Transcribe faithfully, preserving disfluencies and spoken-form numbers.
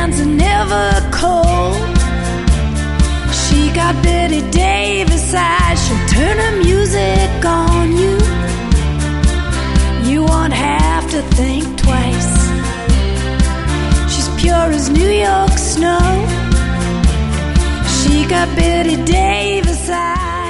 hands are never cold. She got Betty Davis eyes, she'll turn her music on you. You won't have to think twice. She's pure as New York snow. She got Betty Davis eyes.